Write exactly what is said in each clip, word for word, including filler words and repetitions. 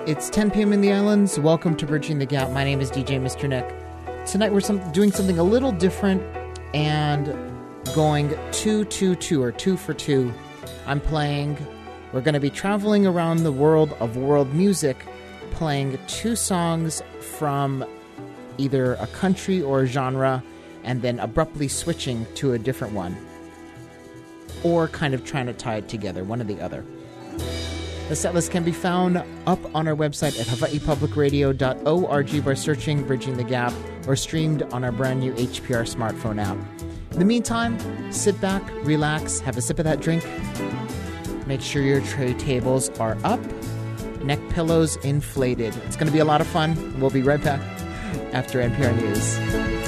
It's ten p.m. in the islands. Welcome to Bridging the Gap. My name is D J Mister Nick. Tonight we're some, doing something a little different and going two, two, two, or two for two. I'm playing, we're going to be traveling around the world of world music, playing two songs from either a country or a genre, and then abruptly switching to a different one. Or kind of trying to tie it together, one or the other. The setlist can be found up on our website at hawaii public radio dot org by searching Bridging the Gap, or streamed on our brand new H P R smartphone app. In the meantime, sit back, relax, have a sip of that drink. Make sure your tray tables are up, neck pillows inflated. It's going to be a lot of fun. We'll be right back after N P R News.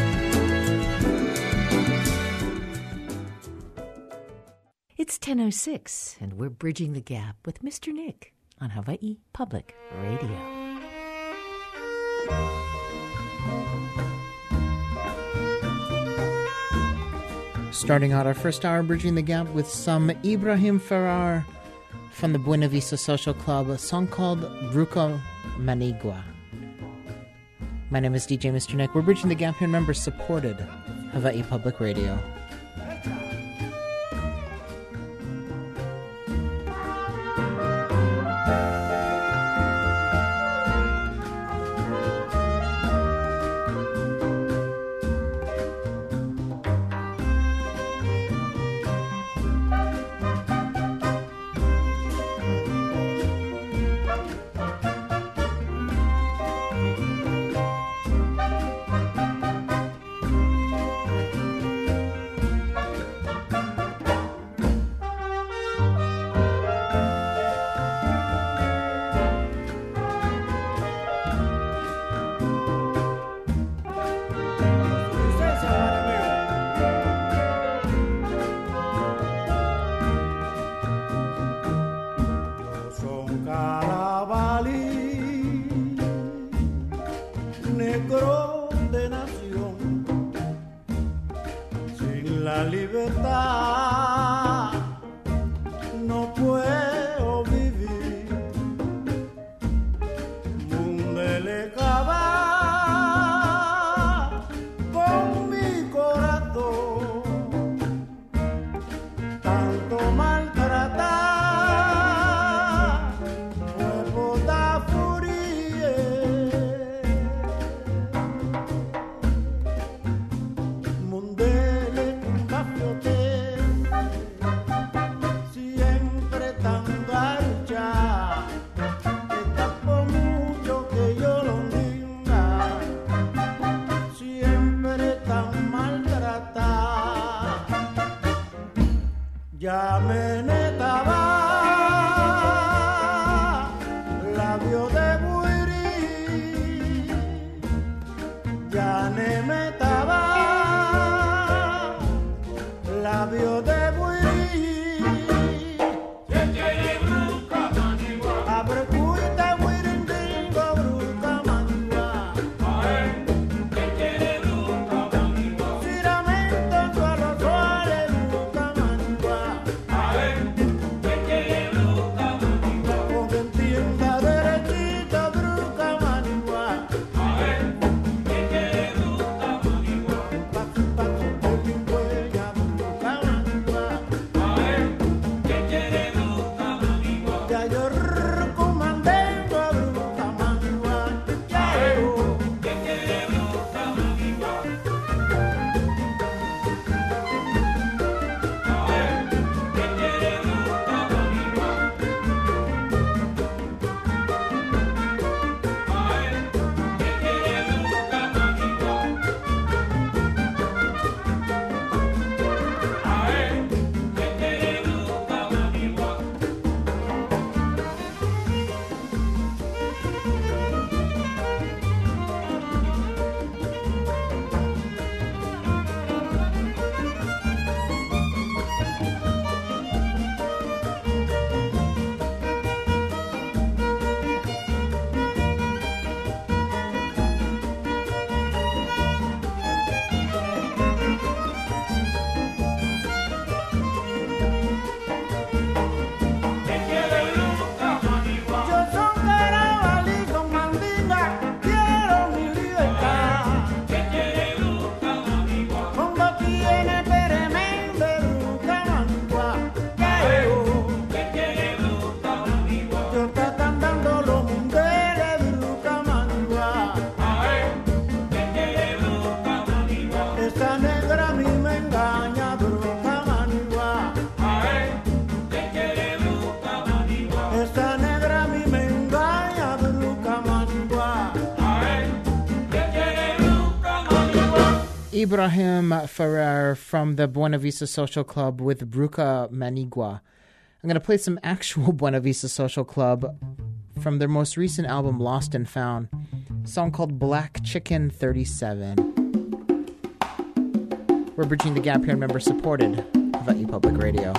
It's ten oh six, and we're Bridging the Gap with Mister Nick on Hawaii Public Radio. Starting out our first hour, Bridging the Gap with some Ibrahim Ferrar from the Buena Vista Social Club, a song called Bruco Manigua. My name is D J Mister Nick. We're Bridging the Gap here, member supported Hawaii Public Radio. Siempre tan Ibrahim Ferrer from the Buena Vista Social Club with Bruca Manigua. I'm going to play some actual Buena Vista Social Club from their most recent album, Lost and Found, a song called Black Chicken thirty-seven. We're bridging the gap here, member supported, Hawaii Public Radio.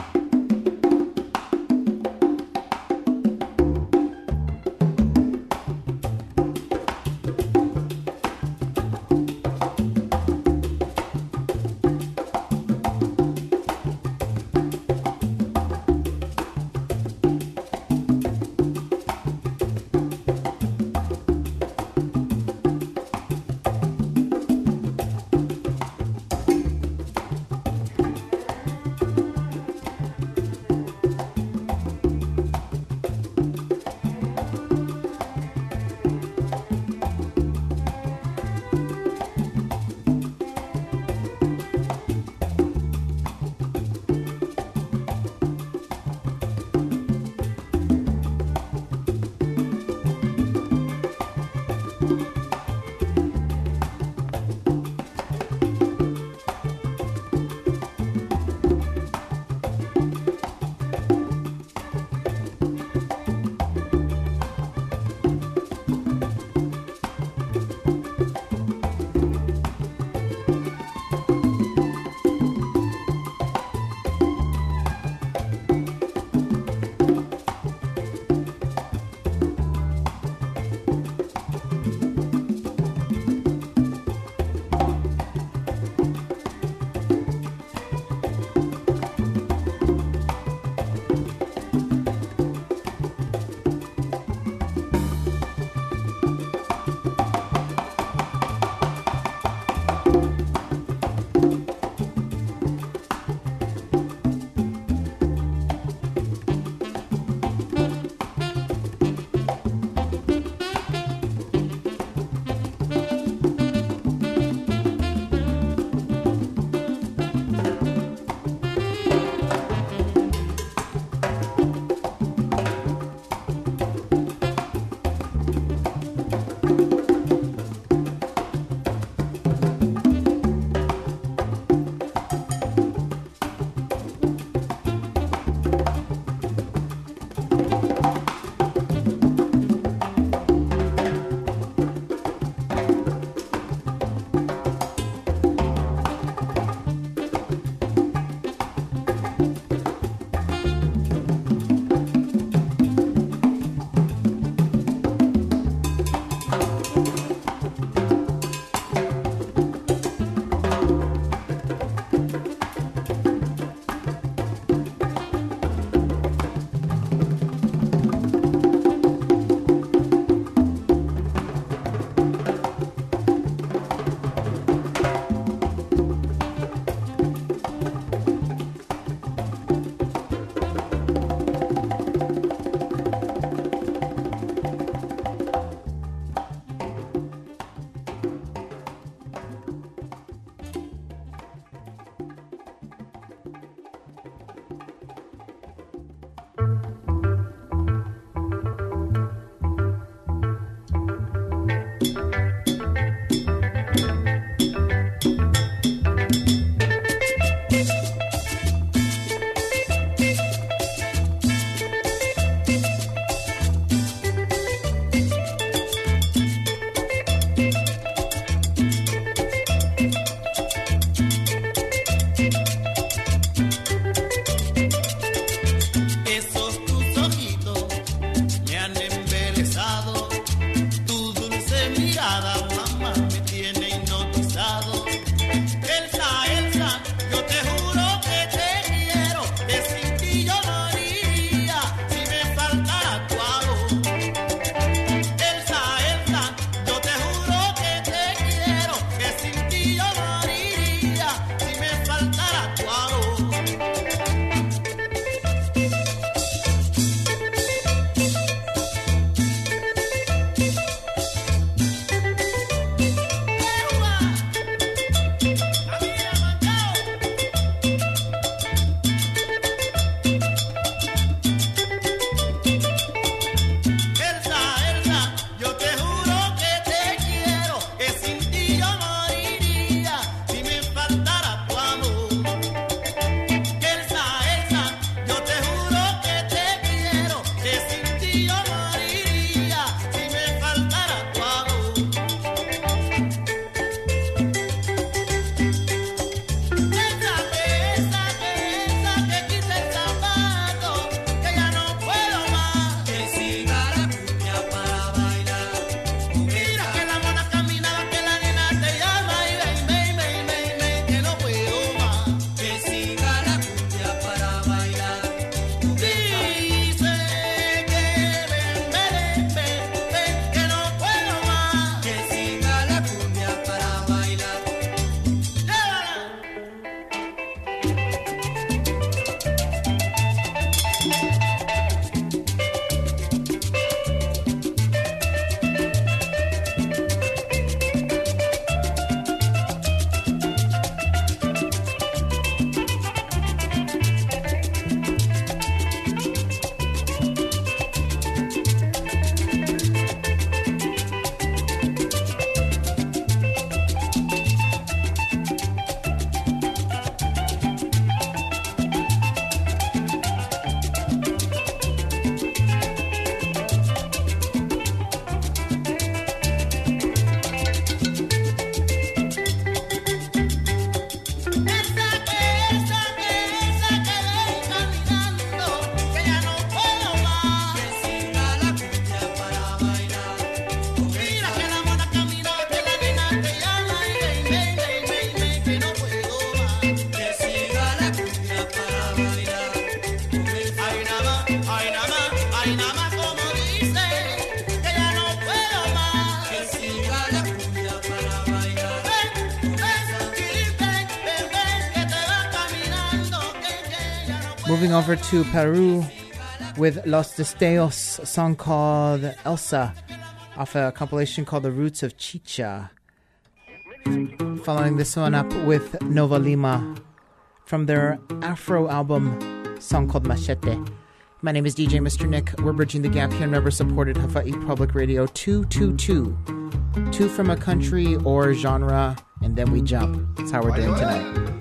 Moving over to Peru with Los Destellos, a song called Elsa, off a compilation called The Roots of Chicha. Following this one up with Nova Lima from their Afro album, song called Machete. My name is D J Mister Nick. We're bridging the gap here, member-supported Hawaii Public Radio two two two. Two from a country or genre, and then we jump. That's how we're doing tonight.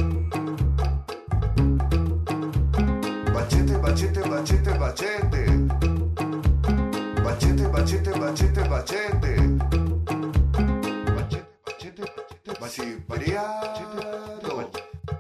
Bachete, bachete, bachete. Bachete, bachete, bachete, bachete. Bachete, bachete, bachete, bachete.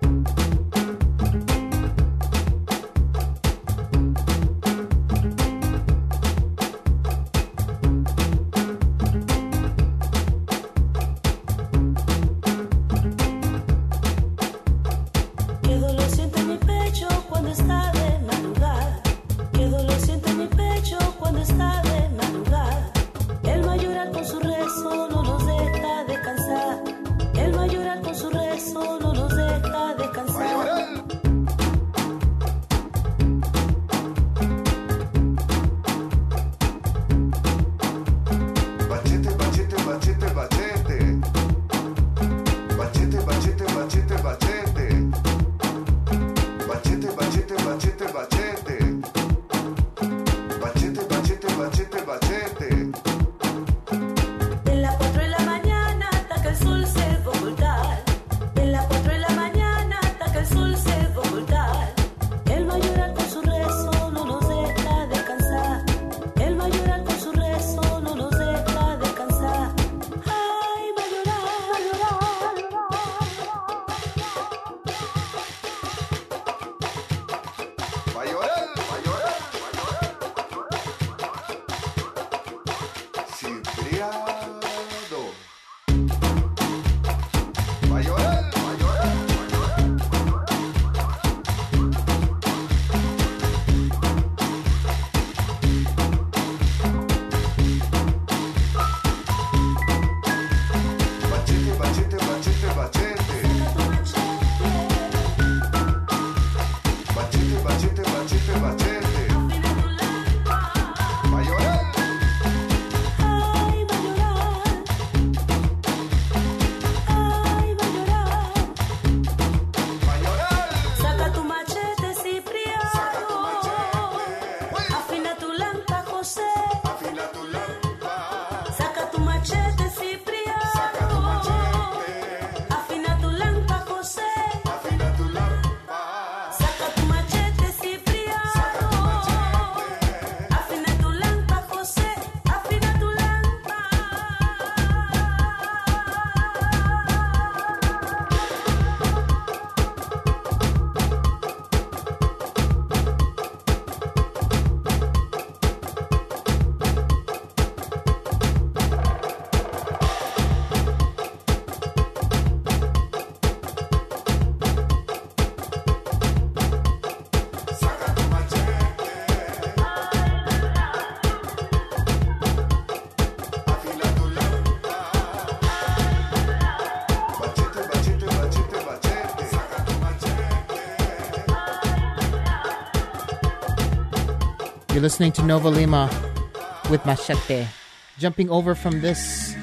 You're listening to Nova Lima with Machete. Jumping over from this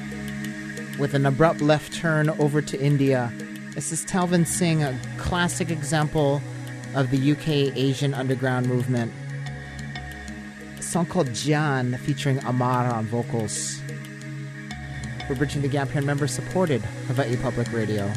with an abrupt left turn over to India. This is Talvin Singh, a classic example of the U K Asian underground movement. A song called Jaan featuring Amar on vocals. We're bridging the gap here, member supported Hawaii Public Radio.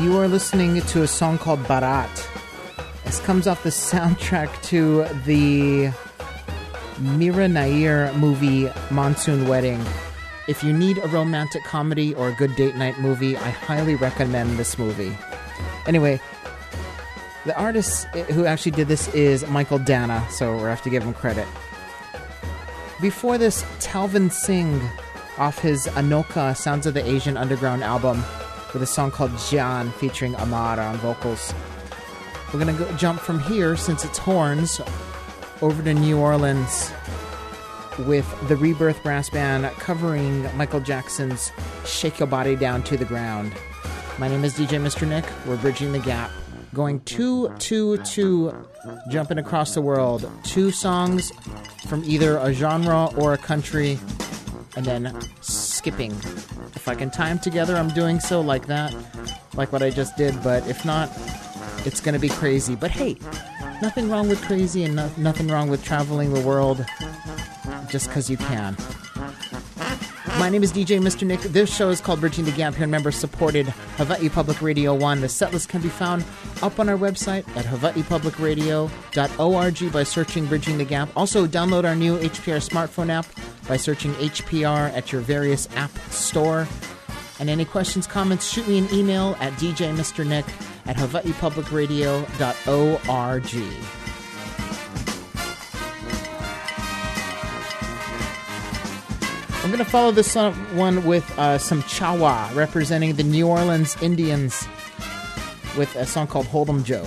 You are listening to a song called Barat. This comes off the soundtrack to the Mira Nair movie Monsoon Wedding. If you need a romantic comedy or a good date night movie, I highly recommend this movie. Anyway, the artist who actually did this is Michael Dana, so we have to give him credit. Before this, Talvin Singh off his Anoka Sounds of the Asian Underground album with a song called Jian featuring Amara on vocals. We're going to go jump from here, since it's horns, over to New Orleans with the Rebirth Brass Band covering Michael Jackson's Shake Your Body Down to the Ground. My name is D J Mister Nick. We're bridging the gap. Going two, two, two, jumping across the world. Two songs from either a genre or a country, and then skipping. If I can tie them together, I'm doing so like that, like what I just did, but if not, it's going to be crazy. But hey, nothing wrong with crazy and no- nothing wrong with traveling the world just because you can. My name is D J Mister Nick. This show is called Bridging the Gap here in member-supported Hawaii Public Radio one. The setlist can be found up on our website at hawaii public radio dot org by searching Bridging the Gap. Also, download our new H P R smartphone app by searching H P R at your various app store. And any questions, comments, shoot me an email at d j mister nick at hawaii public radio dot org. I'm going to follow this one with uh, some Chawa, representing the New Orleans Indians, with a song called Hold'em Joe.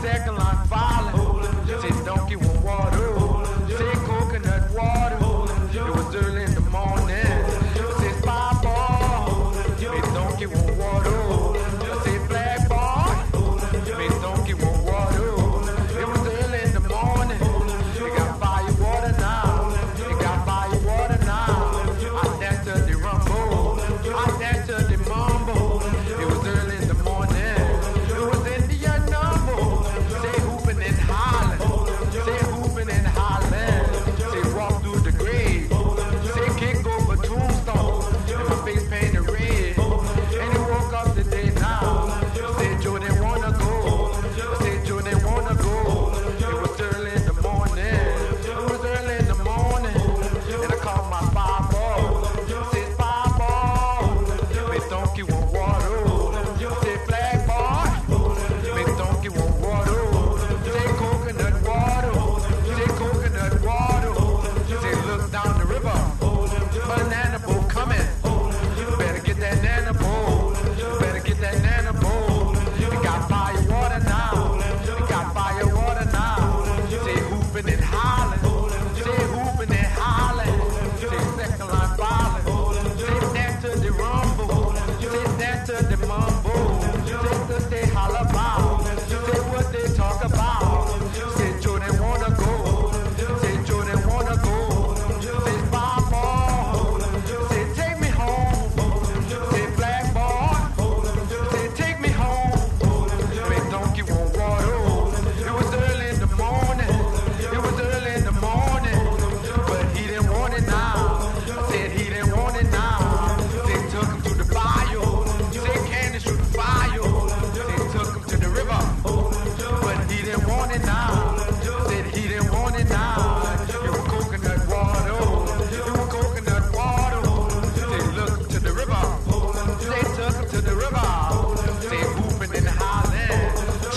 second line violent. Say donkey with water. Say coconut water. It was early in the morning. Say spy ball. Say donkey with water. Say black ball. Say donkey with water. It was early in the morning. They got fire water now. They got fire water now. I dance to the rumble. I dance to the mumble. It was early in the morning. It was Indian number. Say hooping and hollering. Say hooping and hollering. Say walk through the grave. Say kick over tombstone. And my face painted red. And he woke up today now. Say Joe didn't wanna go. Say Joe didn't wanna go. It was early in the morning. It was early in the morning. And I called my five ball. Say five ball. Me donkey want water. Say black ball. Me donkey want water. Say coconut water. Say coconut water. Say look down the river. Banana boat coming. Better get that nana boat. Better get that nana boat. We got fire water now. We got fire water now. Say hooping and hollering. Say hooping and hollering. Say second line violent. Say dance to the rumble. Say dance to the mumble. Say what they holler about. Say what they talk about. Say Joe they wanna go. Say Joe they wanna go. Say spy ball. Say take me home. Say black ball. Say take me home. Say donkey want water. It was early in the morning. It was early in the morning. But he didn't want it now. I said he didn't want it now. They took him to the bayou. Say Candace shoot the fire. They took him to the river. But he didn't want it now. Said he didn't want it now. It was coconut water. It was coconut water. They looked to the river. They took him to the river. They hooping and hollering.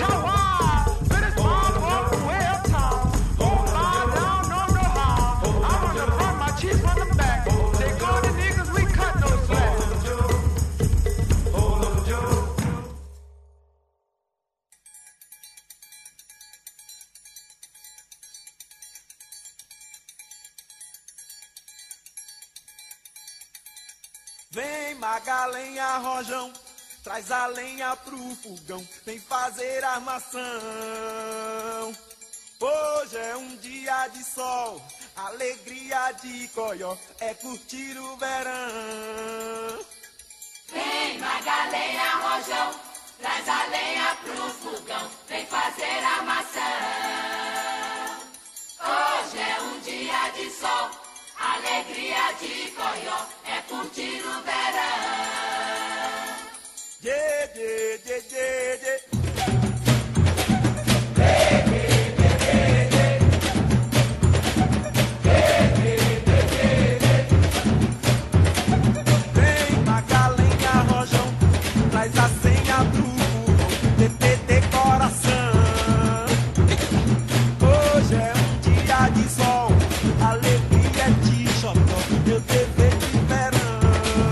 Chawa, but it's mom up way up top. Won't lie down, no, no how. I run the front, my cheeks from the back. They go to niggas, we cut no slack. Vem Magalenha Rojão, traz a lenha pro fogão, vem fazer armação. Hoje é um dia de sol, alegria de coió, é curtir o verão. Vem Magalenha Rojão, traz a lenha pro fogão, vem fazer armação. Hoje é um dia de sol, alegria de coió, é curtir o verão. Yeah, yeah, yeah, yeah, yeah. Vem Magalenha Rojão, traz a senha pro burrão, T T T coração. Hoje é um dia de sol, alegria de xodó, meu dever de verão.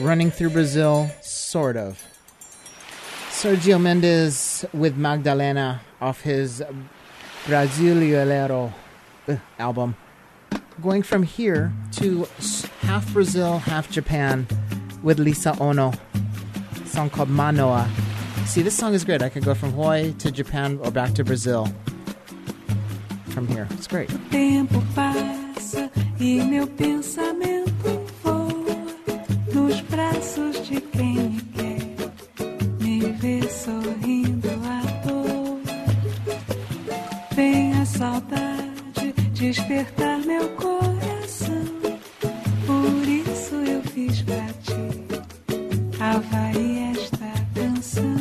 Running Through Brazil, sort of. Sergio Mendes with Magdalena off his Brasileiro uh, album. Going from here to half Brazil, half Japan with Lisa Ono. A song called Manoa. See, this song is great. I could go from Hawaii to Japan or back to Brazil from here. It's great. Tempo passa e meu pensamento voa nos braços de quem me quer, me vê sorrindo à toa. Vem a saudade despertar meu coração, por isso eu fiz pra ti, Havaí, esta canção.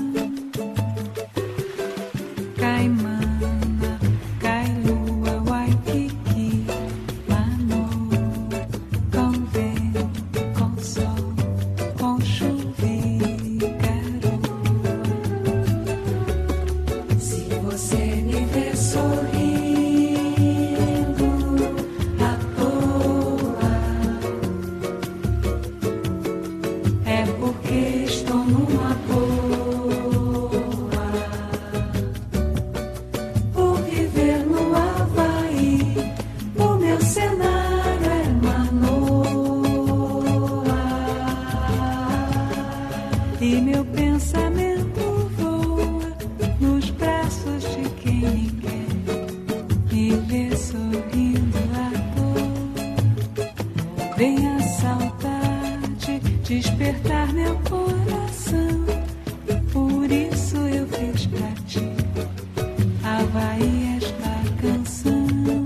Cai mana, cai lua, Waikiki, Manoa, com vento, com sol, com chuva e garoa. Se você me vê sorrindo à toa, é porque estou numa boa. Por viver no Havaí, o meu cenário é Manoa. E meu pensamento voa nos braços de quem me quer, me vê sorrindo à toa. Vem a saudade despertar meu coração, por isso eu fiz pra ti, Havaí, esta canção.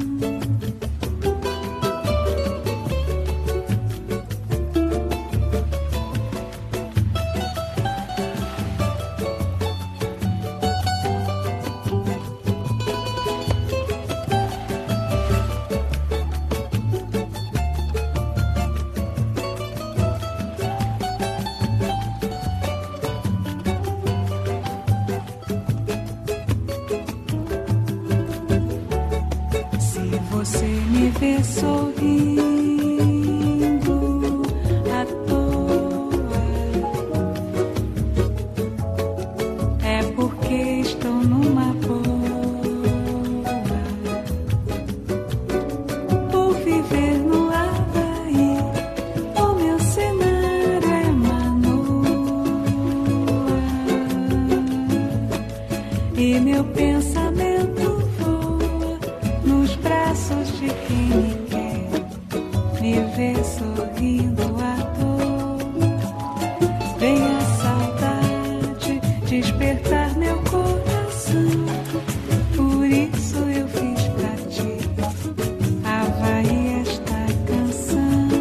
Se você me vê sorrindo à toa, é porque estou numa boa. Por viver no Havaí, o meu cenário é Manoa. E meu pensamento voa nos braços de quem me quer, me vê sorrindo à toa. Vem a saudade despertar meu coração, por isso eu fiz pra ti, Havaí, esta canção.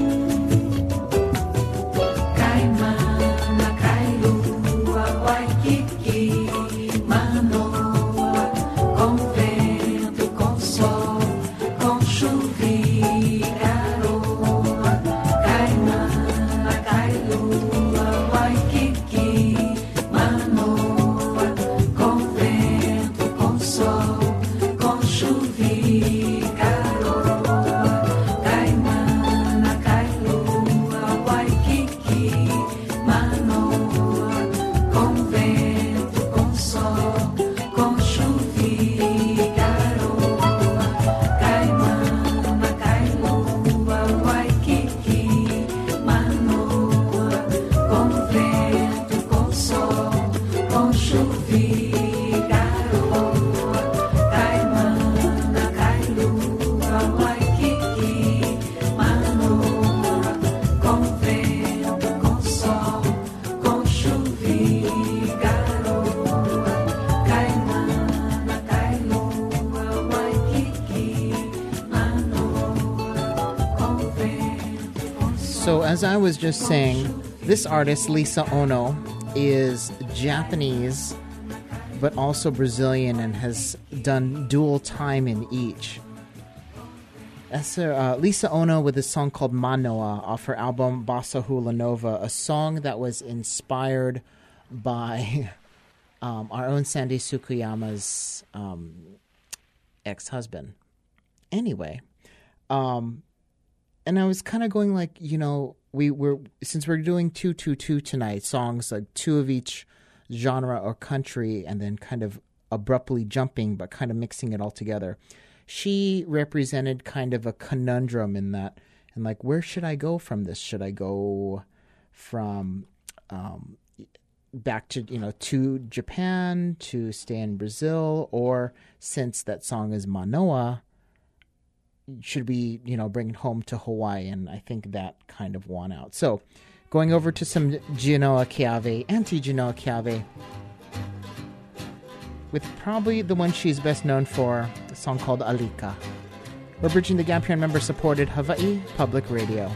Cai mana, cai lua, Waikiki, Manoa, com vento, com sol, com chuva e garoa. Cai mana, cai lua, Waikiki, Manoa, com vento, com sol, com chuva e garoa. Cai mana, cai lua, Waikiki, Manoa, com vento, com sol, com chuva e garoa. Cai mana, cai lua, Waikiki, Manoa, com vento, com sol, com chuva e garoa. Cai mana, cai lua, Waikiki, Manoa, com vento, com sol, com chuva e garoa. Cai mana, cai lua, Waikiki, Manoa, com vento, com sol. So, as I was just saying, this artist, Lisa Ono, is Japanese but also Brazilian and has done dual time in each. That's uh, Lisa Ono with a song called Manoa off her album Bossa Hula Nova, a song that was inspired by um, our own Sandy Sukiyama's um, ex-husband. Anyway, um, and I was kind of going like, you know, we were since we're doing two two two tonight, songs like two of each genre or country, and then kind of abruptly jumping, but kind of mixing it all together. She represented kind of a conundrum in that, and like, where should I go from this? Should I go from um, back to, you know, to Japan, to stay in Brazil, or since that song is Manoa, should we, you know, bring it home to Hawaii? And I think that kind of won out. So going over to some Genoa Keave, anti-Genoa Keave, with probably the one she's best known for, a song called Alika. We're bridging the gap here on member-supported Hawaii Public Radio.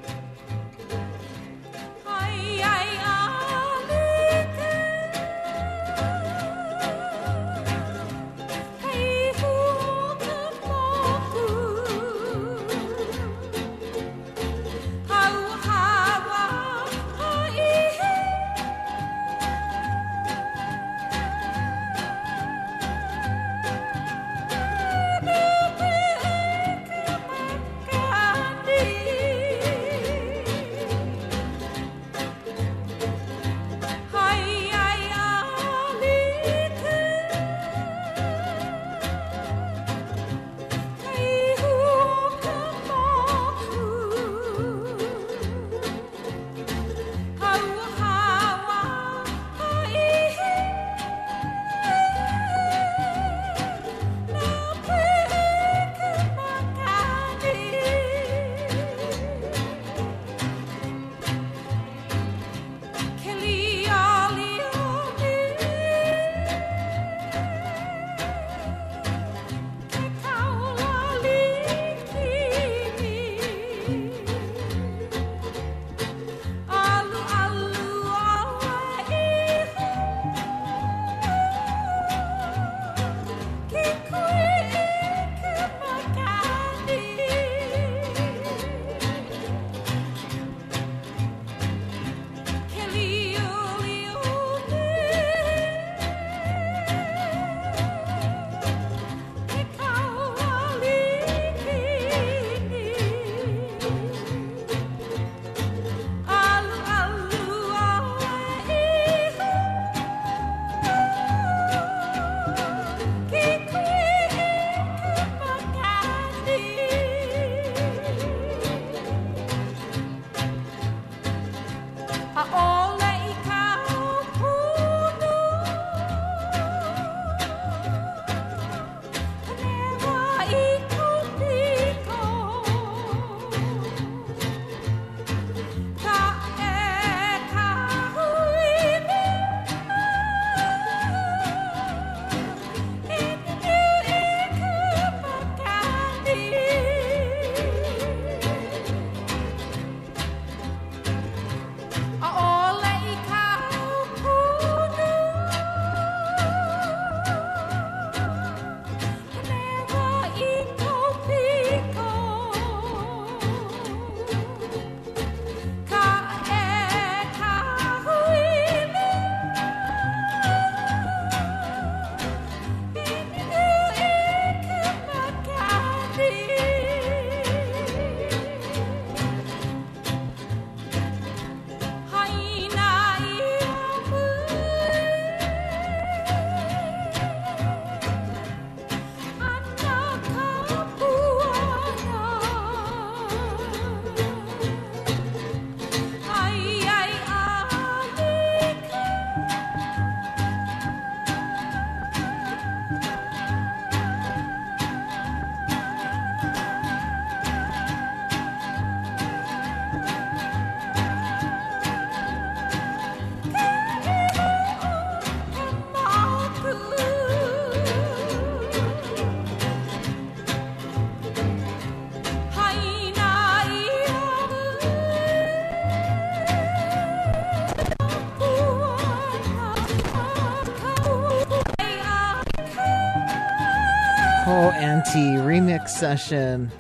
Ho Anti remix session.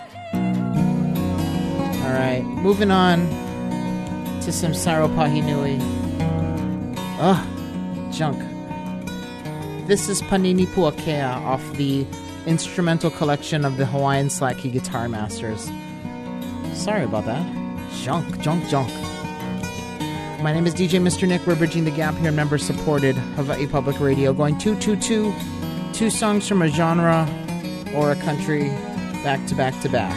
All right, moving on to some Saro Pahinui. Ugh, junk. This is Panini Puakea off the instrumental collection of the Hawaiian Slack Key Guitar Masters. Sorry about that. Junk, junk, junk. My name is D J Mister Nick. We're bridging the gap here, member-supported Hawaii Public Radio, going two two two, two songs from a genre or a country, back to back to back.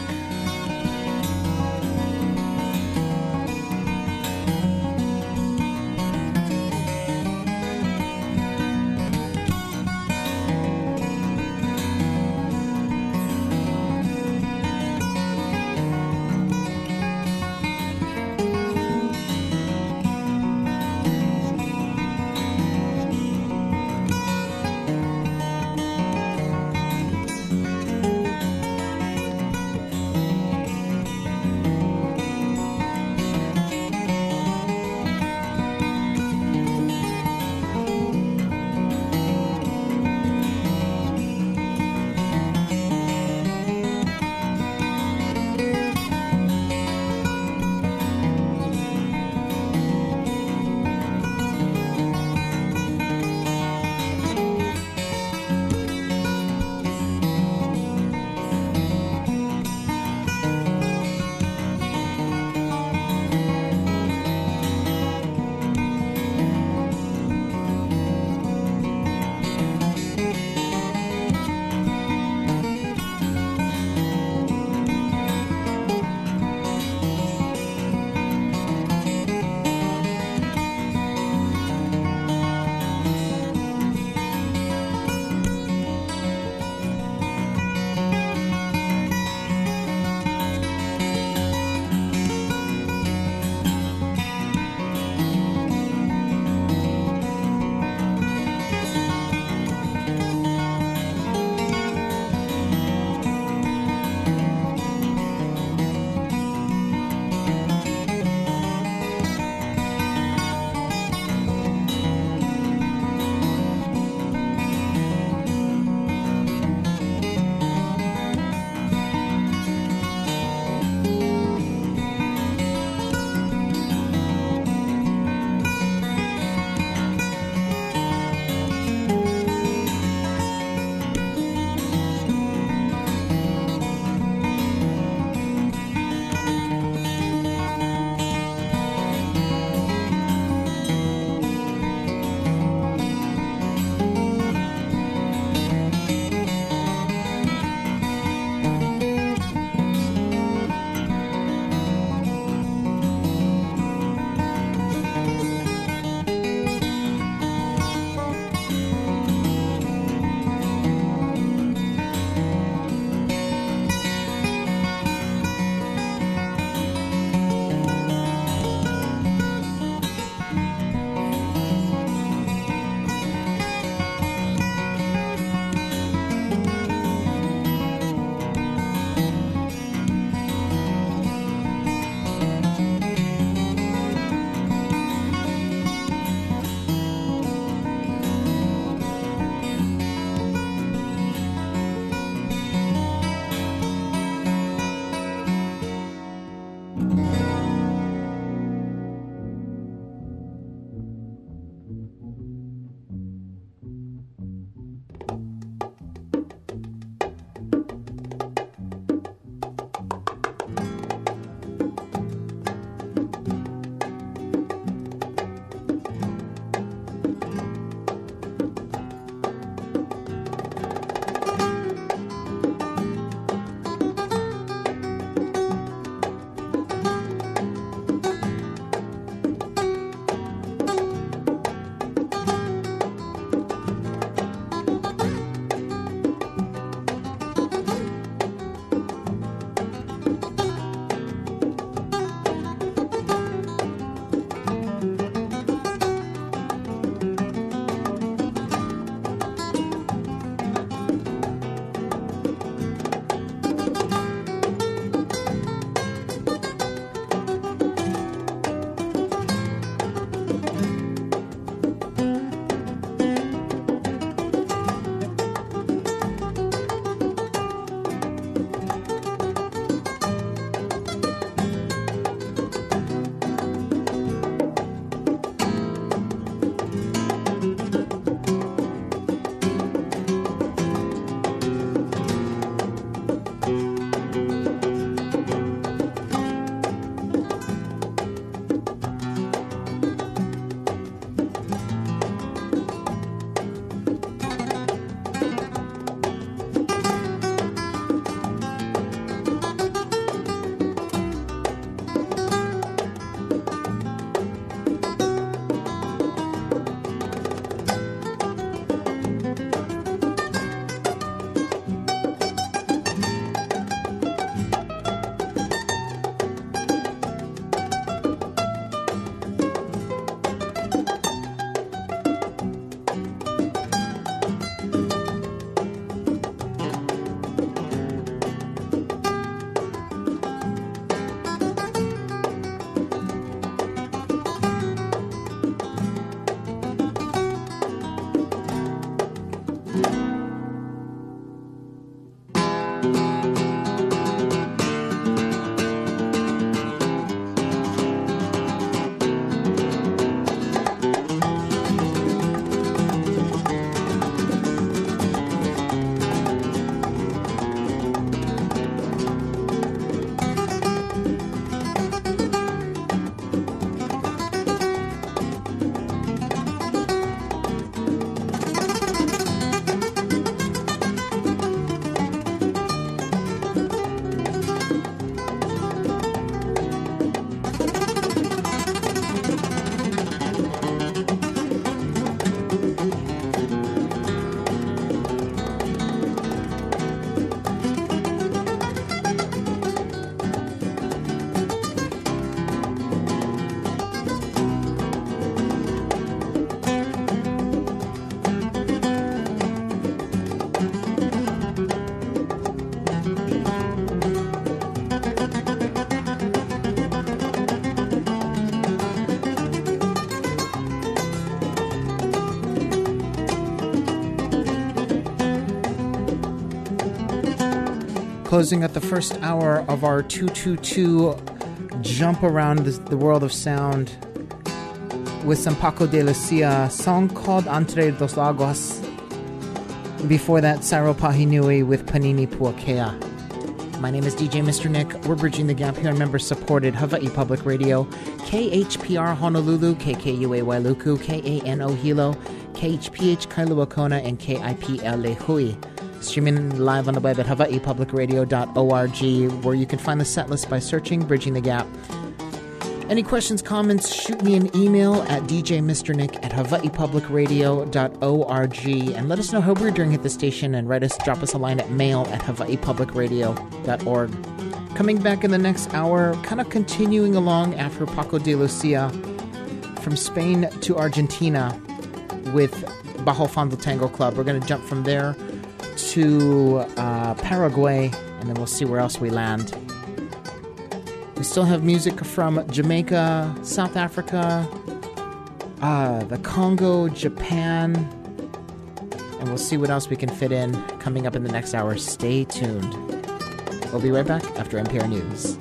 closing out the first hour of our two two two jump around the, the world of sound with some Paco de Lucia, song called Entre dos Lagos. Before that, Cyril Pahinui with Panini Puakea. My name is D J Mister Nick. We're bridging the gap here on member-supported Hawaii Public Radio, K H P R Honolulu, K K U A Wailuku, K A N O Hilo, K H P H Kailua Kona, and K I P L Lehui. Streaming live on the web at hawaii public radio dot org, where you can find the set list by searching Bridging the Gap. Any questions, comments, shoot me an email at d j mister nick at hawaii public radio dot org and let us know how we're doing at the station, and write us, drop us a line at mail at hawaii public radio dot org. Coming back in the next hour, kind of continuing along after Paco de Lucia, from Spain to Argentina with Bajo Fondo Tango Club. We're going to jump from there to uh, Paraguay, and then we'll see where else we land. We still have music from Jamaica, South Africa, uh, the Congo, Japan, and we'll see what else we can fit in coming up in the next hour. Stay tuned. We'll be right back after N P R News.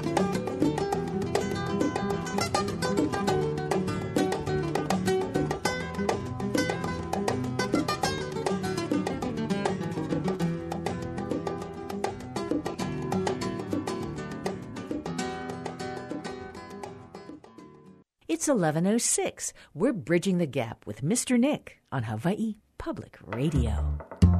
It's eleven oh six. We're bridging the gap with Mister Nick on Hawaii Public Radio.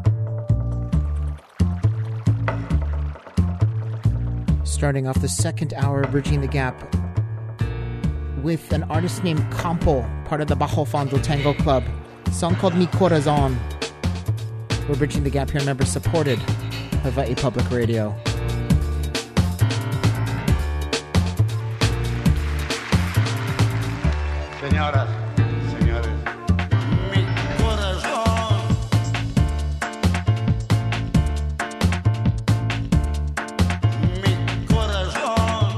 Starting off the second hour, Bridging the Gap, with an artist named Campo, part of the Bajo Fondo Tango Club. A song called Mi Corazon. We're Bridging the Gap here, member supported Hawaii Public Radio. Señoras, señores, mi corazón, mi corazón,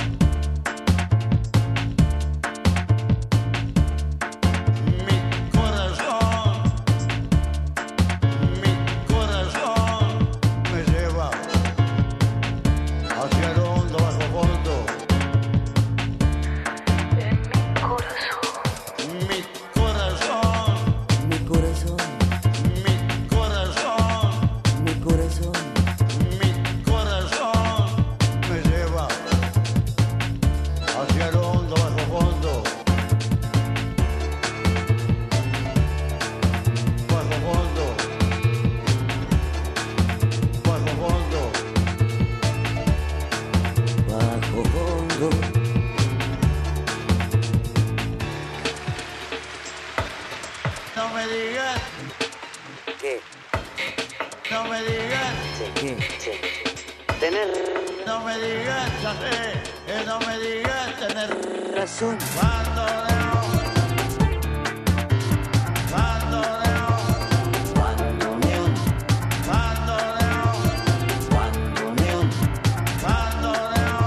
mi corazón, mi corazón me lleva hacia el hondo bajo fondo. No me digas ¿Qué? No me digas ¿Qué? ¿Qué? Tener No me digas, ya sé, eh, no me digas tener razón. Bandoleo, bandoleo, Bandoneón, bandoleo, bandoneón, bandoleo.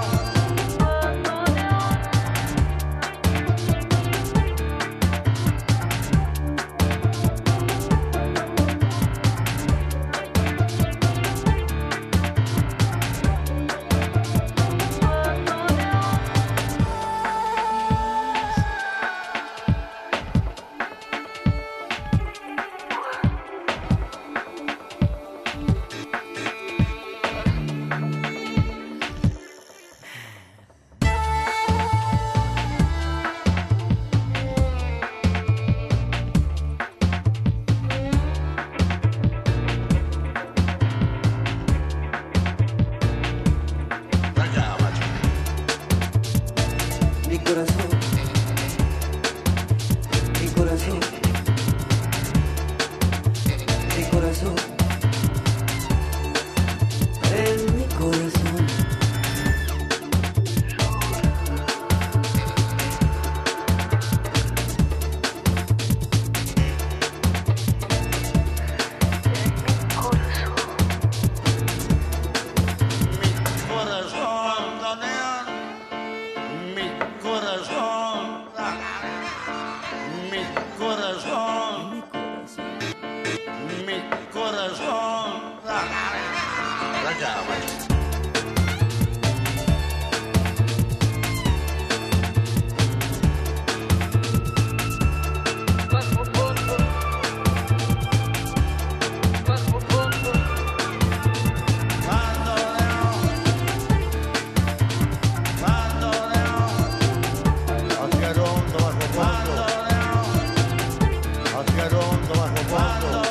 mi corazón, mi corazón, mi corazón, en mi corazón. Corazón, mi corazón, mi corazón. hacia el hondo bajo fondo.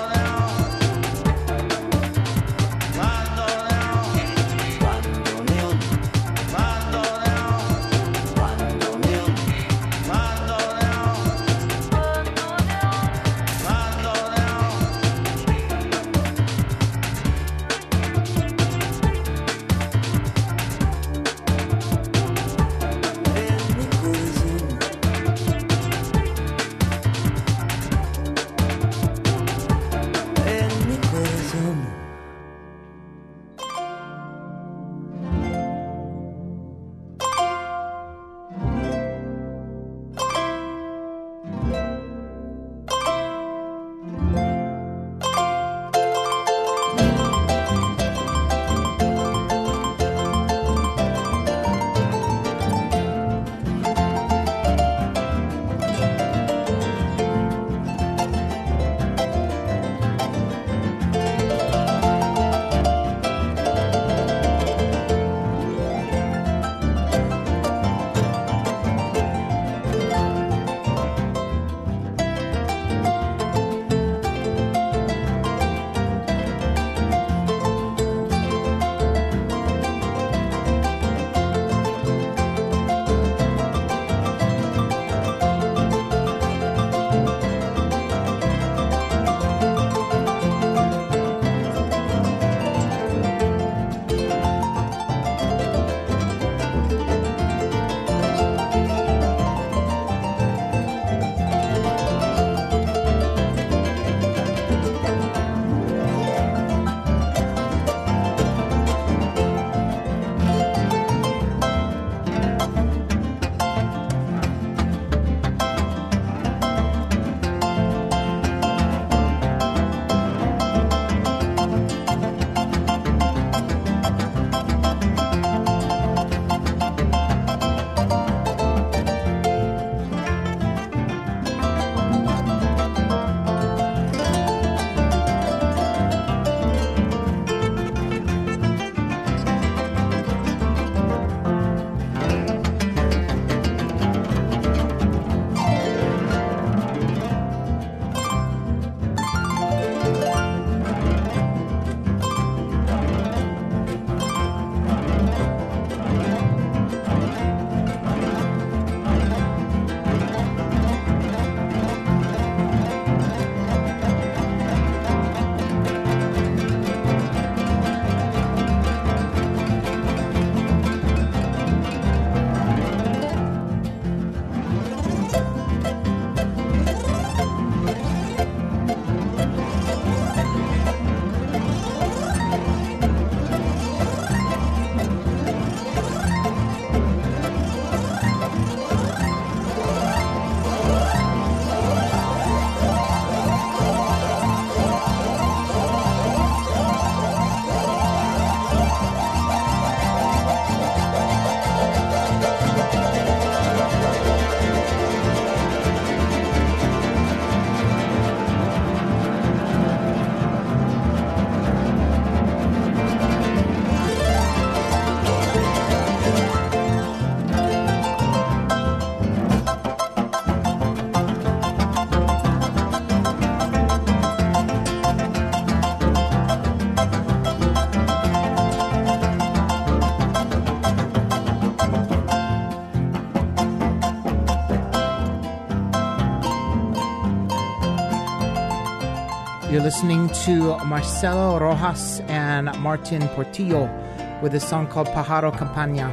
You're listening to Marcelo Rojas and Martin Portillo with a song called Pájaro Campana.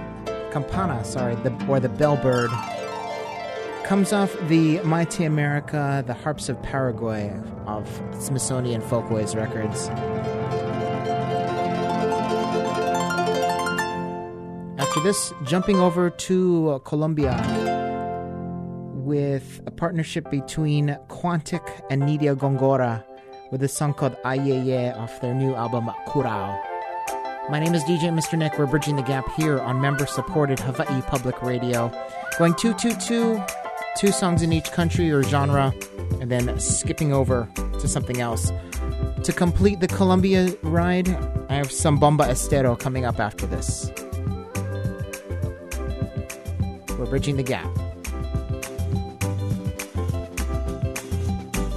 Campana, sorry, the, or the Bellbird. Comes off the Mighty America, the Harps of Paraguay of Smithsonian Folkways Records. After this, jumping over to uh, Colombia with a partnership between Quantic and Nidia Gongora with a song called Ayeye off their new album Curao. My name is D J Mister Nick. We're bridging the gap here on member-supported Hawaii Public Radio. Going two two two, two songs in each country or genre, and then skipping over to something else. To complete the Colombia ride, I have some Bomba Estero coming up after this. We're bridging the gap.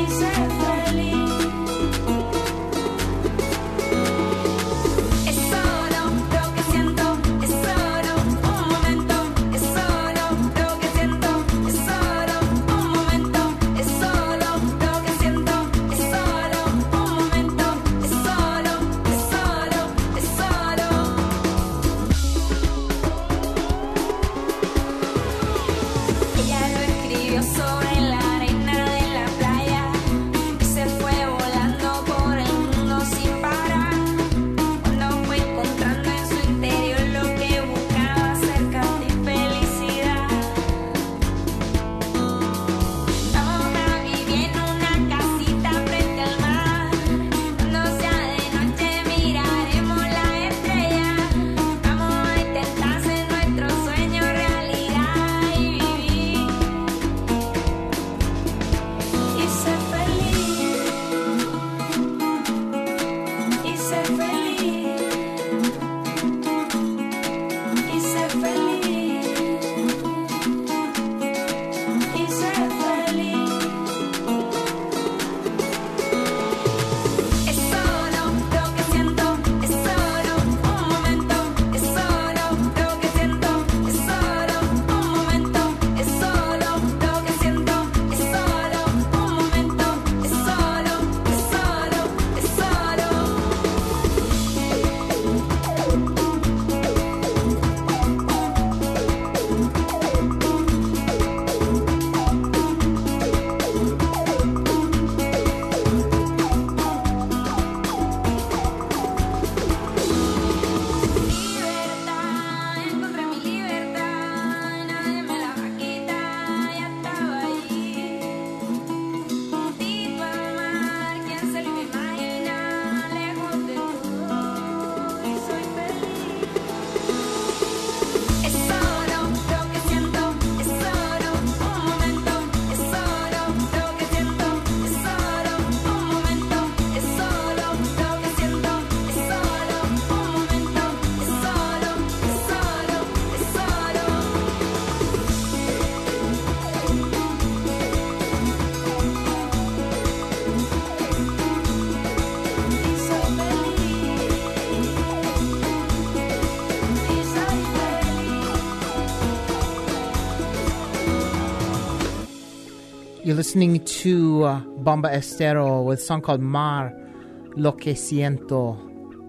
You're listening to uh, Bomba Estero with a song called Mar Lo Que Siento.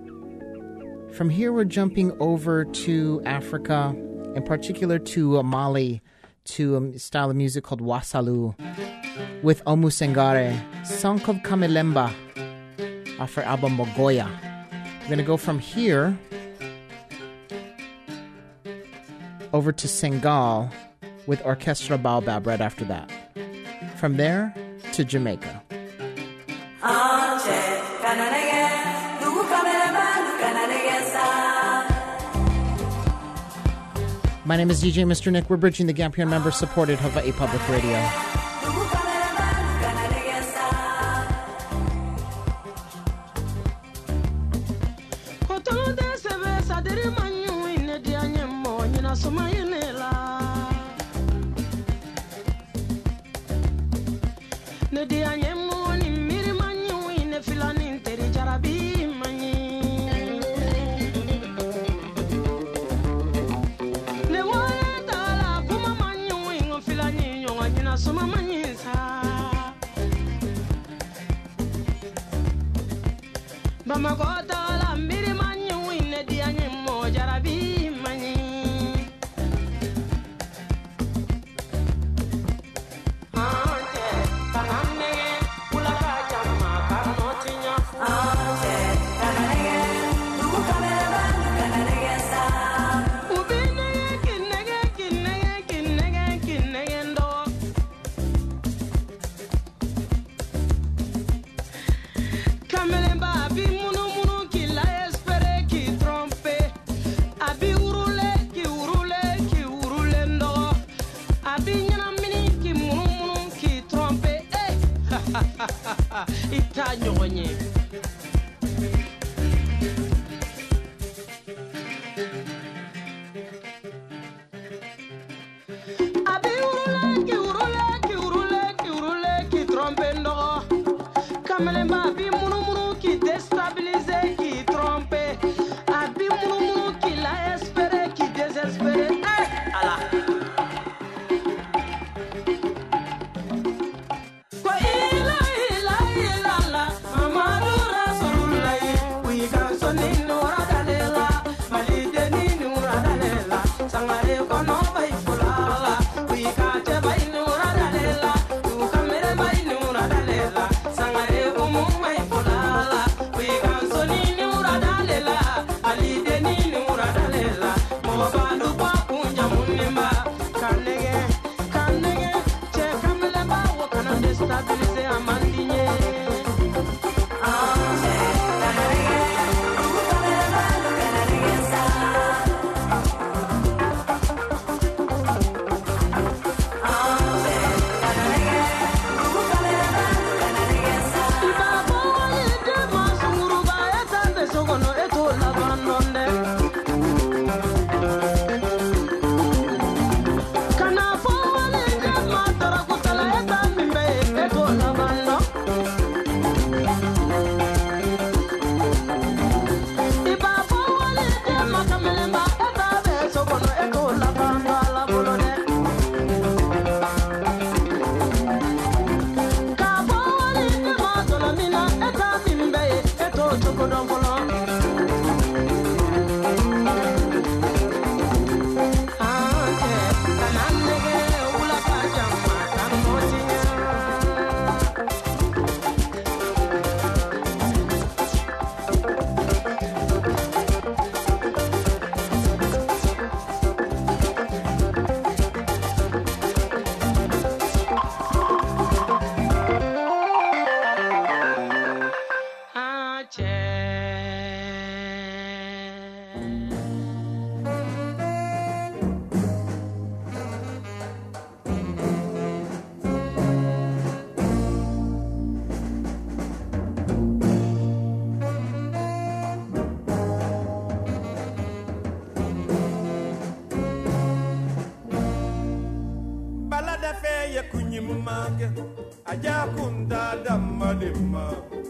From here, we're jumping over to Africa, in particular to uh, Mali, to a style of music called Wasalu, with Omu Sengare, song called Kamelemba, off her album Mogoya. We're going to go from here over to Senegal with Orchestra Baobab right after that. From there to Jamaica. My name is D J Mister Nick. We're bridging the gap here, member-supported Hawaii Public Radio. Trompe no Kamelemba bi munu munu qui déstabiliser, qui tromper. Abi munu munu qui la espérer, qui désespérer. Eh, Allah. Kwa ila ila ila la, Amadu Rasulullah. We can soni nura dalela, malide ni nura dalela. Sangare kono bai fulala, we can te bai nura dalela. Tu kamere bai nura dalela, sangare umu bai fulala. We can soni nura dalela, malide ni nura dalela. Mo balu pa kunja munima, kanege kanege, che kamele ba wakana destabilize amandinye. Balada fe ya kunyimage, aja kunda damadima.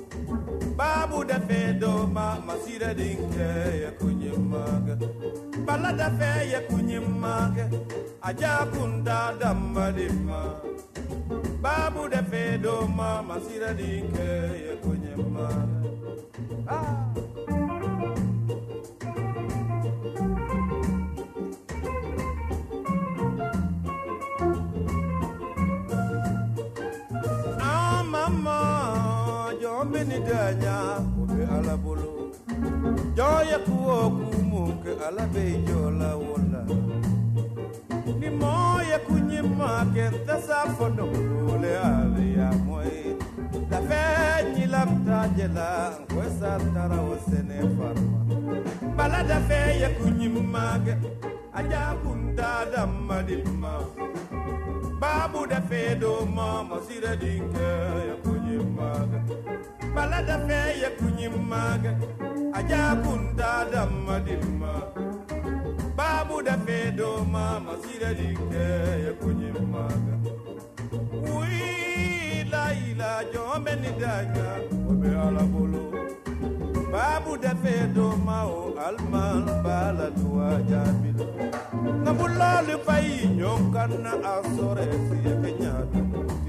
Babu da fe doma, masira dinke ya kunyimage. Balada fe ya kunyimage, aja kunda damadima. Babu da fe doma, masira dinke ya kunyimage. Ah. Mama, jombe ni danya, ube ala bolo. Joya kuo kumuke ala bejola wola. Ni moya kunyima kenta safono ule ali ya moi. La fenyi la mtajela, kwesa tara wasene farma. Balada fe ya kunyima ke, aja kunda damadima. Babu da fe do mama sira dinke ya kunyimaga. Balada fe ya kunyimaga, aja kunda damadima. Babu da fe do mama sira dinke ya kunyimaga. Ui la ila jombe ni danya, obe ala bolo. Babu da fe do mao alman bala tuwa jabilo. Nabula le pai nyokana asore siya kenyata.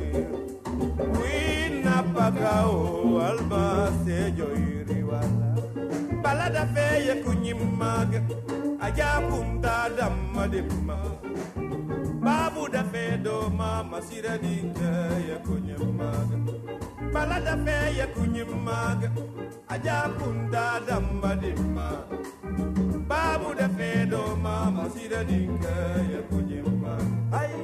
Wina pagao alma sejo iriwala. Balada fe ye kunyimaga, aja kunda damadima. Babu da fe do mama sira dinke ye kunyimaga. Balada fe ye kunyimaga, aja kunda damadima. Babu da fe do mama sira dinke ye kunyimaga. Ay.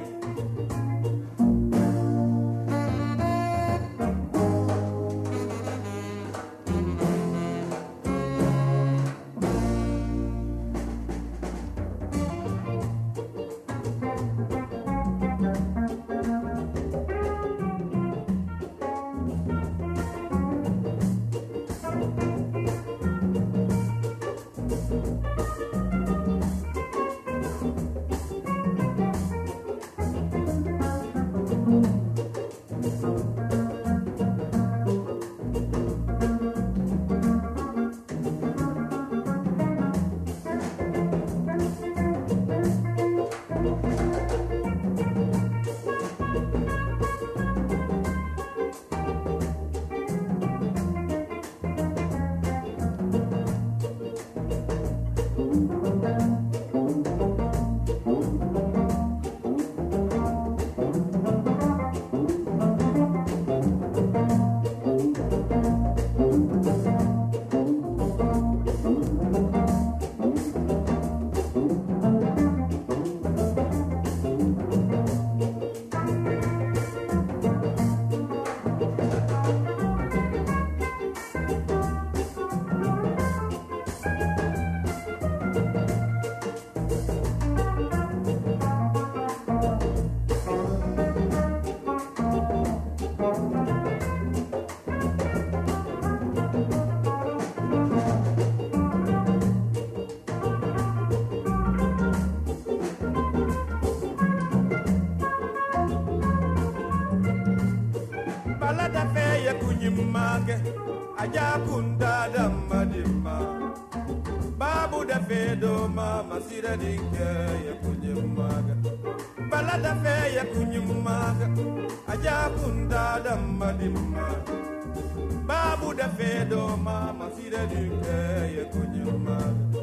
fe ya kunyimage aja kunda damadima babu da fe do mama sira dinke ya kunyimage bala da fe ya kunyimage aja kunda damadima babu da fe do mama sira dinke ya kunyimage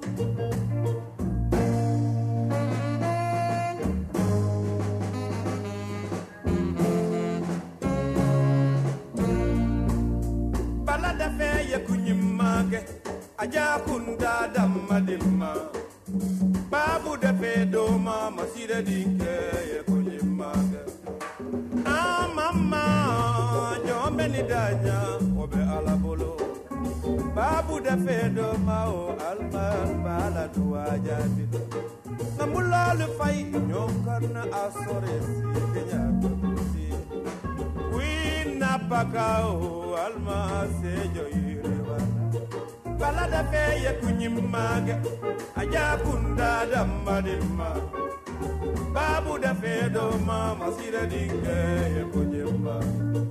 da fe ya kunyimage aja kunda damadima babu da fe do mama sira dinke ya kunyimage ah mama jombe ni danya obe alabolo babu da fe do mao alman bala duwa jadi namula le fay nyokana asore si kenya si wina pakao alma sejo yirewana bala da fe ya kunyimage aja kunda damadima babu da fe do mama sira dinke ya kunyimage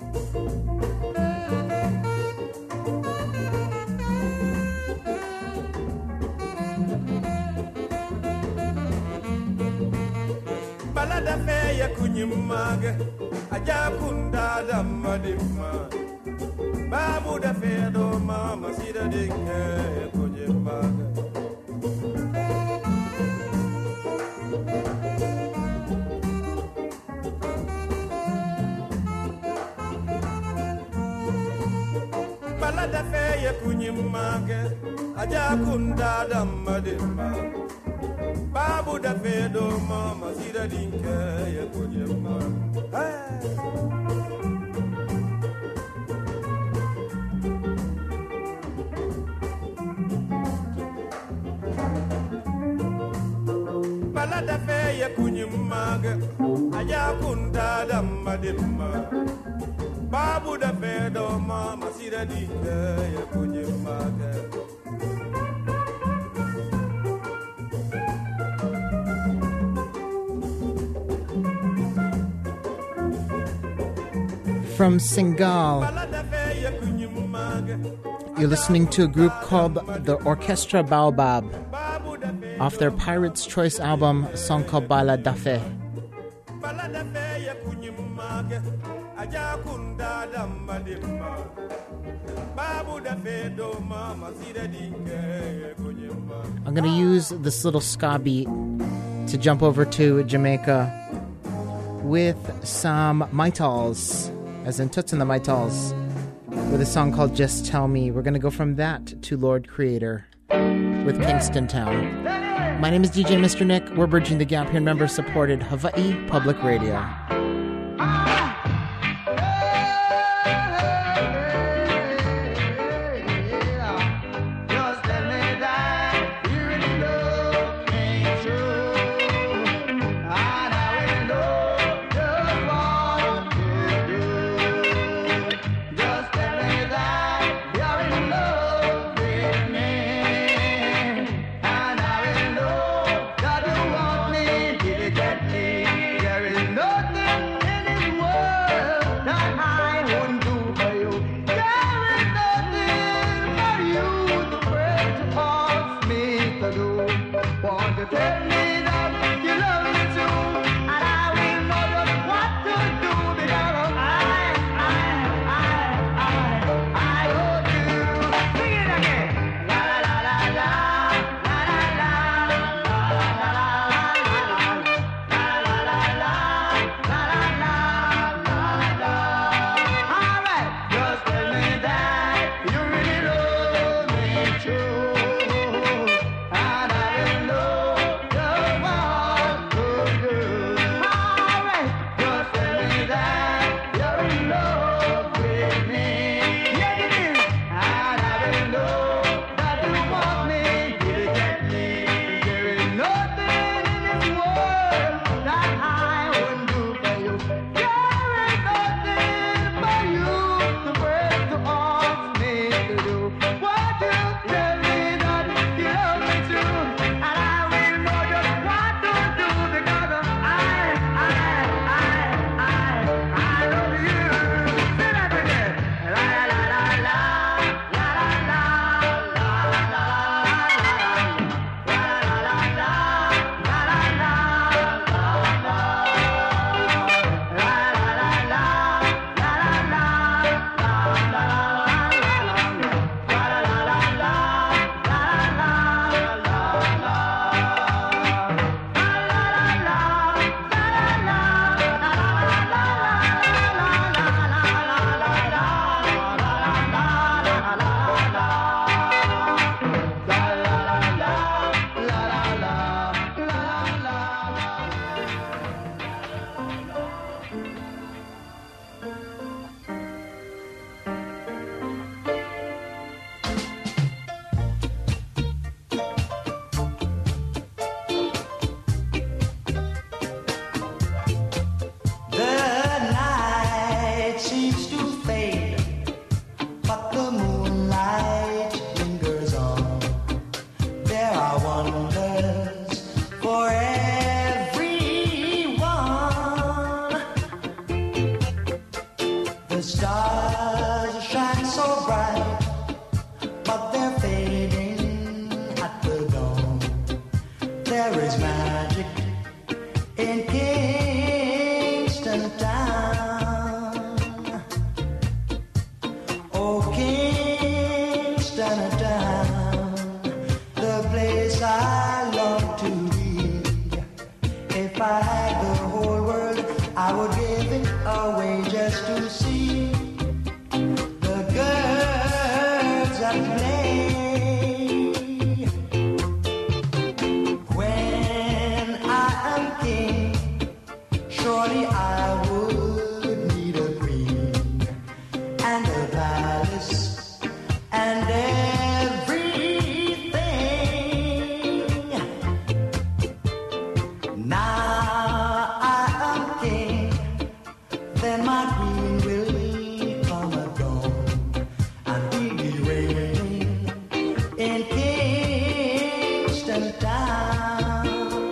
bala da fe ya kunyimage aja kunda damadima babu da fe do mama sira dinke ya kunyimage bala da fe ya kunyimage aja kunda damadima babu da fe do mama sira dinke ya kunyimage hey. bala da fe ya kunyimage aja kunda damadima babu da fe do mama sira dinke ya kunyimage From Singal, you're listening to a group called the Orchestra Baobab. Off their Pirate's Choice album, a song called Bala Dafe. I'm going to use this little ska beat to jump over to Jamaica with some Maitals, as in Toots and the Maitals, with a song called Just Tell Me. We're going to go from that to Lord Creator with Kingston Town. My name is D J Mister Nick. We're bridging the gap here in member-supported Hawaii Public Radio. There is nothing The stars shine so bright, but they're fading at the dawn. There is magic in Kingston town. Oh, Kingston town, the place I long to be. If I had the whole world, I would give it away just to see the girls that play. When I am king, surely I would need a queen and a palace and everything. Now I am king, then my queen will come at dawn, and we'll be reigning in Kingston town.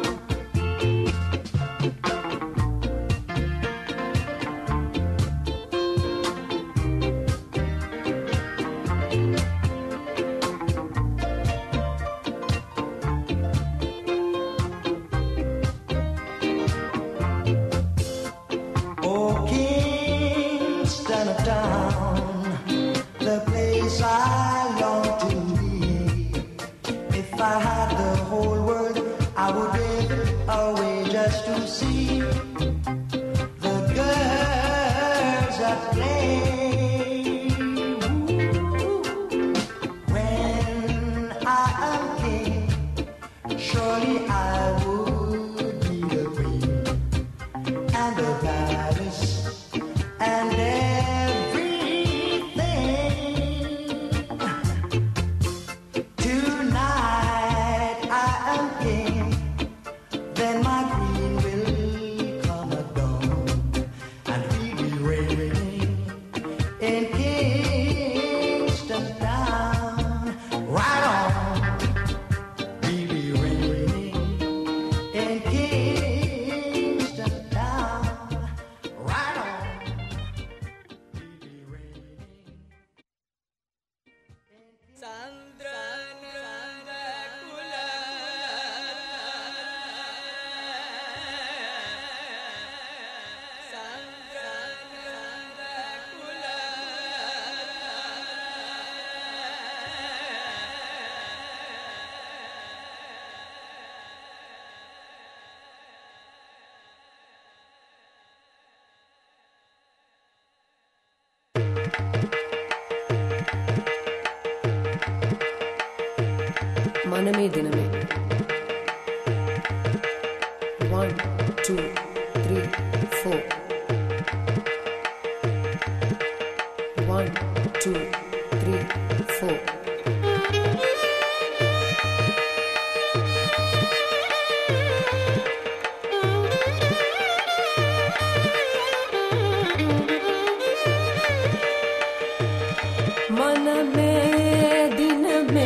Oh, Kingston town, the place I long to be. If I had the whole world, I would give it away just to see the girls that play. When I am king, surely I would be the queen and the palace and everything. Tonight I am king, then my queen will come at dawn, and we'll be reigning in Kingston town. Right on, we'll be reigning in Kingston town. Right on, we'll be reigning. మనమే దినమే one two three four one two three four మనమే దినమే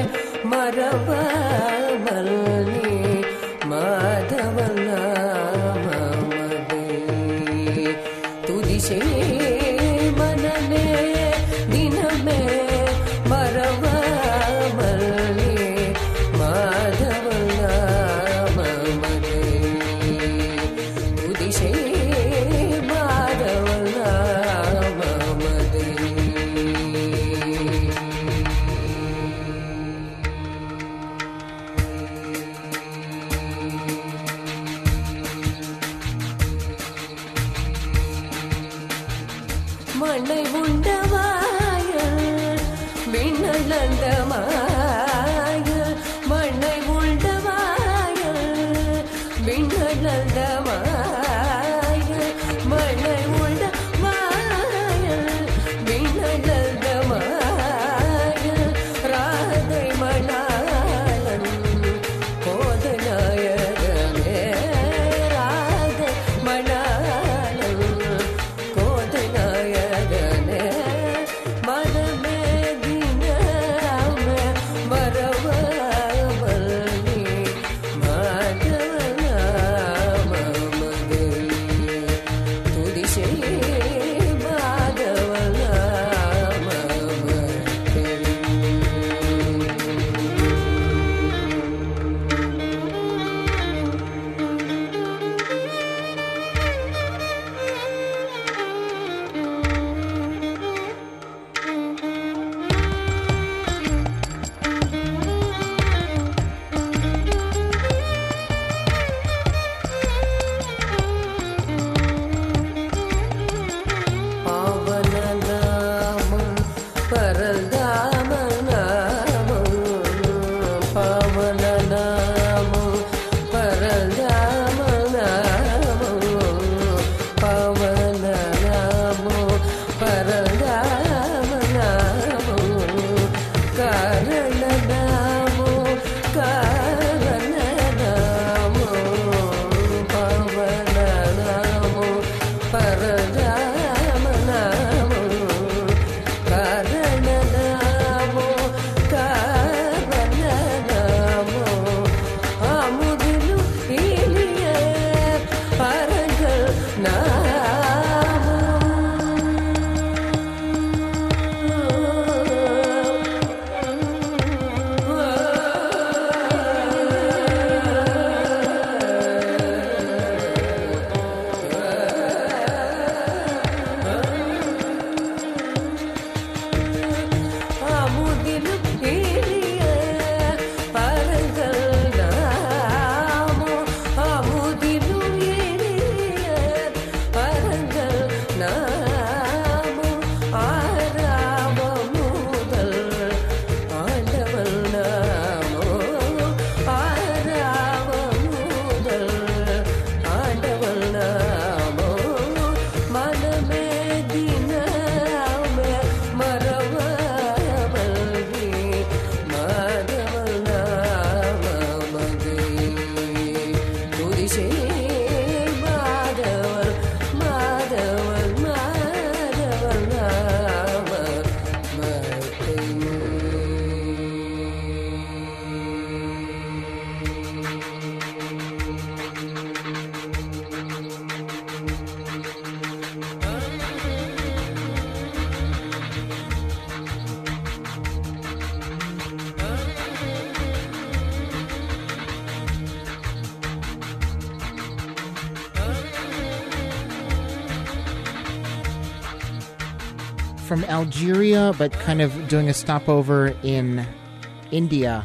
మరవమల్ని మాధవన మమదే తుదిశే మనమే దినమే మరవమల్ని మాధవన మమదే తుదిశే మాధవన మమదే மண்ணை உண்டவாய மின்னலந்தமாய மண்ணை உண்டவாய மின்னலந்தமாய மண்ணை உண்டவாய மின்னலந்தமாய ராதை மணாலன் கோதநாயகனே ராதை மணாலன் கோதநாயகனே மனமே தினமே from Algeria, but kind of doing a stopover in India.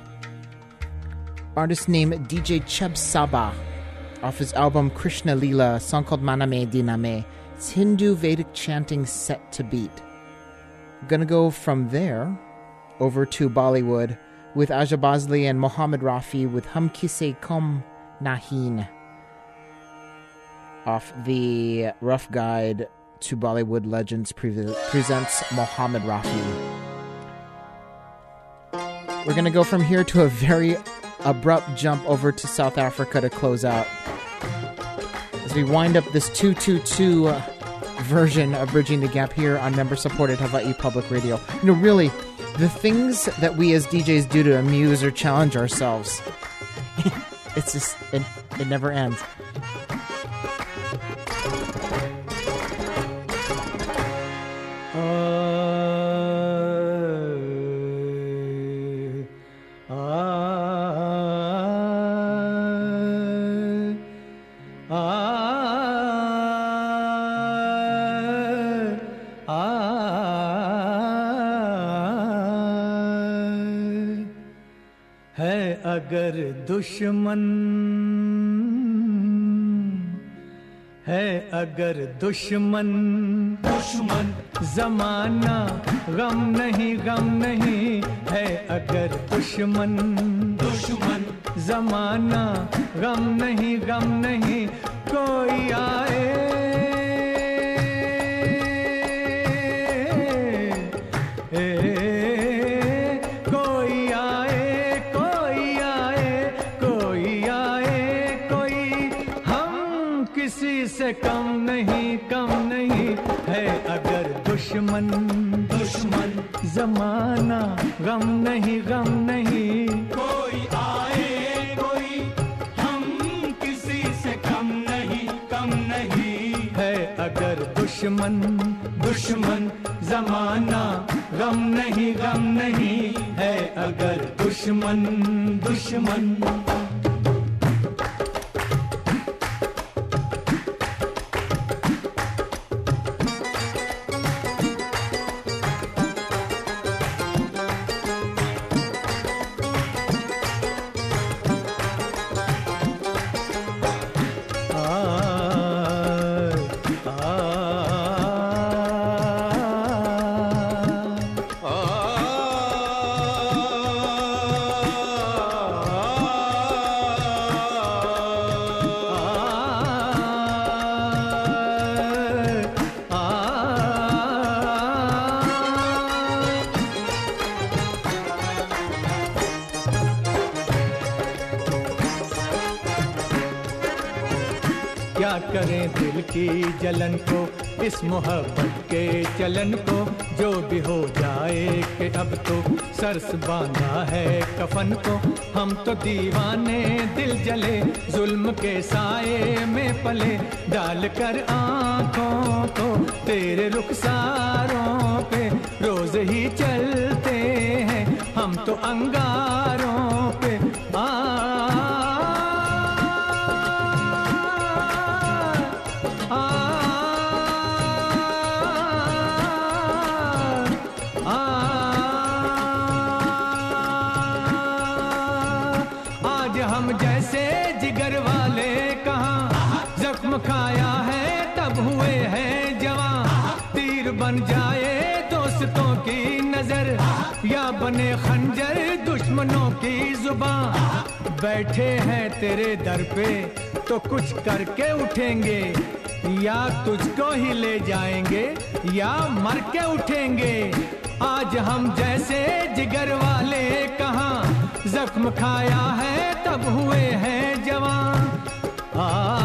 Artist named D J Cheb Saba, off his album Krishna Leela, a song called Maname Diname. It's Hindu Vedic chanting set to beat. I'm gonna go from there over to Bollywood with Aja Bhosle and Mohammed Rafi with Hum Kise Kum Nahin, off the Rough Guide to Bollywood Legends pre- presents Mohammed Rafi. We're going to go from here to a very abrupt jump over to South Africa to close out, as we wind up this two two two uh, version of Bridging the Gap here on member-supported Hawaii Public Radio. You know, really, the things that we as D Js do to amuse or challenge ourselves, it's just, it, it never ends. अगर दुश्मन है, अगर दुश्मन दुश्मन जमाना गम नहीं गम नहीं है, अगर दुश्मन दुश्मन जमाना गम नहीं गम नहीं, कोई आए कम नहीं कम नहीं है, अगर दुश्मन दुश्मन जमाना गम नहीं गम नहीं, कोई आए कोई हम किसी से कम नहीं कम नहीं है, अगर दुश्मन दुश्मन जमाना गम नहीं गम नहीं है, अगर दुश्मन दुश्मन जलन को, इस मोहब्बत के चलन को, जो भी हो जाए कि अब तो सरस बांधा है कफन को, हम तो दीवाने दिल जले जुल्म के साए में पले, डाल कर आँखों को तेरे रुखसारों पे रोज ही चलते हैं हम तो अंगारों पे। आ खाया है तब हुए हैं जवां, तीर बन जाए दोस्तों की नजर या बने खंजर दुश्मनों की जुबां, बैठे हैं तेरे दर पे तो कुछ करके उठेंगे, या तुझको ही ले जाएंगे या मर के उठेंगे, आज हम जैसे जिगर वाले कहां, जख्म खाया है तब हुए हैं जवां। आ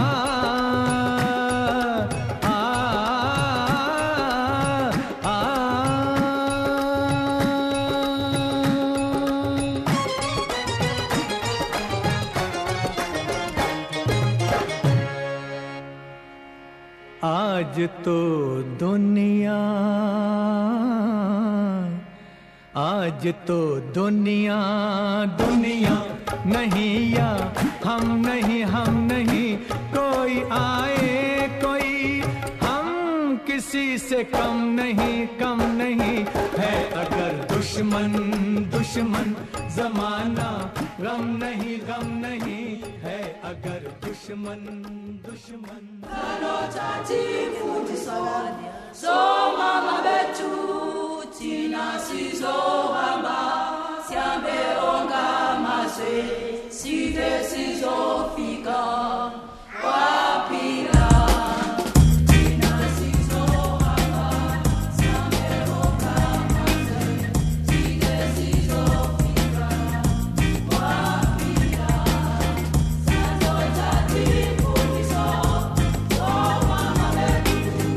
आज तो दुनिया आज तो दुनिया दुनिया नहीं या हम नहीं हम नहीं, कोई आए कोई हम किसी से कम नहीं कम नहीं है अगर दुश्मन दुश्मन जमाना गम नहीं गम नहीं है अगर दुश्मन दुश्मन Soma betu tina sizohamba siambe onga maswe side sizofika wapila tina sizohamba siambe onga maswe side sizofika wapila sazo tati kuliso soma mabetu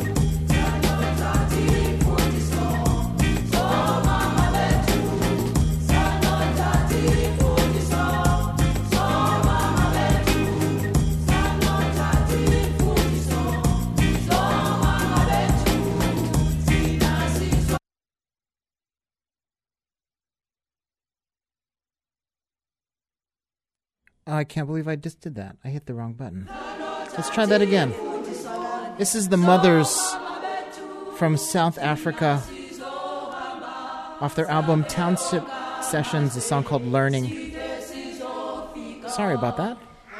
I can't believe I just did that. I hit the wrong button. Let's try that again. This is the Mothers from South Africa off their album Township Sessions, a song called Learning. Sorry about that.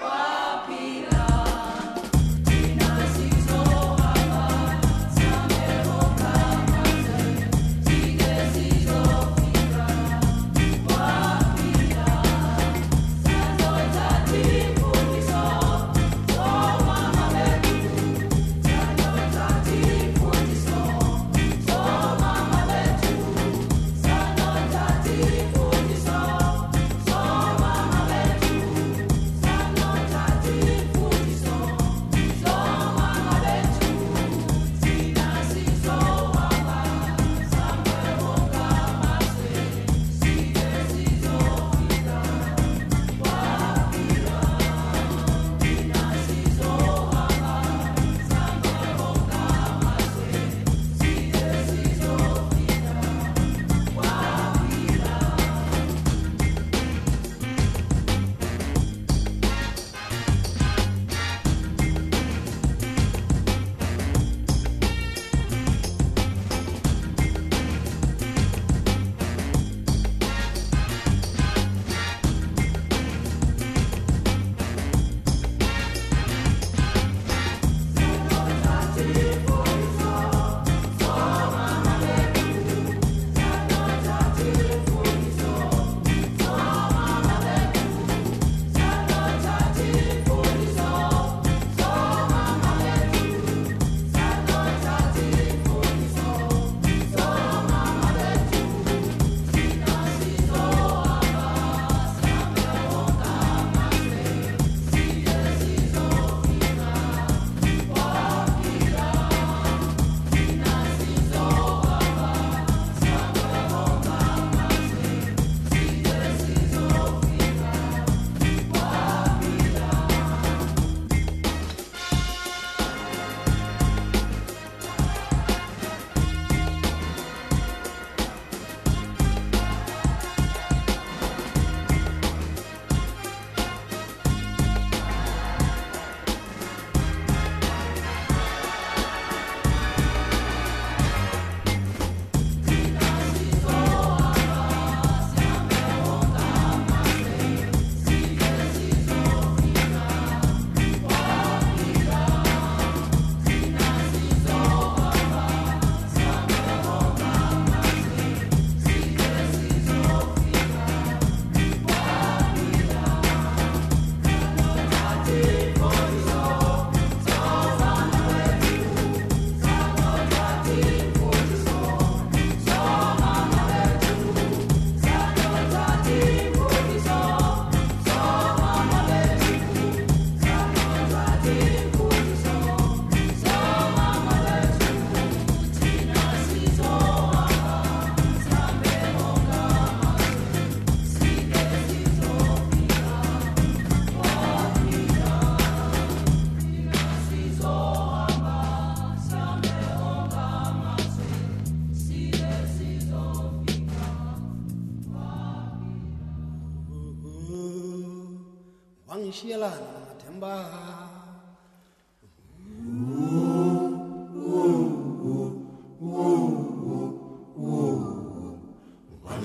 Shielana Matemba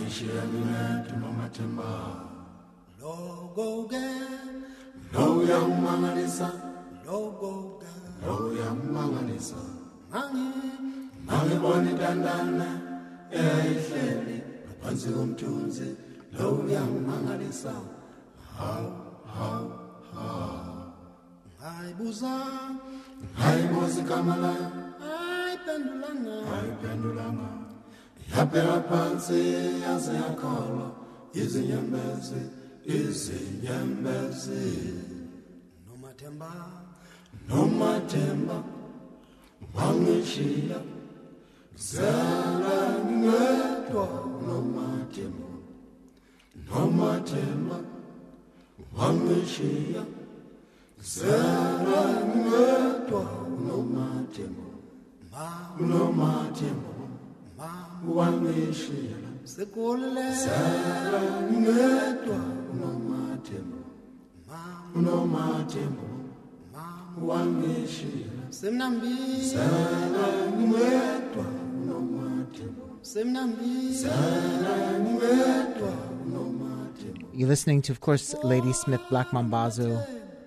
wangishiya ngingedwa nomathemba Logo again, lo uyangimangalisa logo again, lo uyangimangalisa mangi, ngangibona intandane eyayihleli ngaphansi komthunzi lo uyangimangalisa haw haw haw ngayibuza, hayibuza igama layo ayiphendulanga, ayiphendulanga yaphela phansi yaze yakhala izinyembezi izinyembezi nomathemba, nomathemba wangishiya zala ngedwa nomathemba nomathemba wangishiya zala ngedwa nomathemba nomathemba wangishiya sekulele, zala ngedwa nomathemba nomathemba wangishiya semnambi, zala ngedwa nomathemba semnambi, zala ngedwa nomathemba. You're listening to, of course, Lady Smith Black Mambazo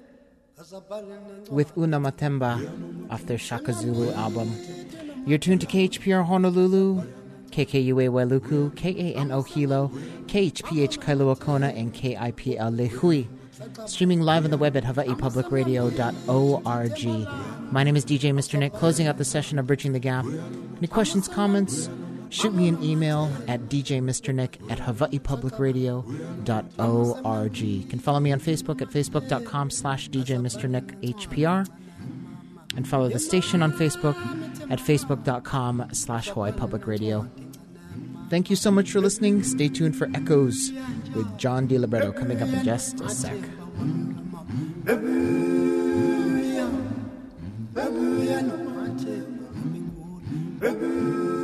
with Una Matemba off their Shaka Zulu album. You're tuned to K H P R Honolulu, K K U A Wailuku, K A N O Hilo, K H P H Kailua Kona, and K I P L Lehui. Streaming live on the web at hawaii public radio dot org. My name is D J Mister Nick, closing out the session of Bridging the Gap. Any questions, comments? Shoot me an email at d j mister nick at hawaii public radio dot org. You can follow me on Facebook at facebook.com slash djmisternickhpr. And follow the station on Facebook at facebook.com slash Hawaii Public Radio. Thank you so much for listening. Stay tuned for Echoes with John DiLibretto coming up in just a sec. Baby,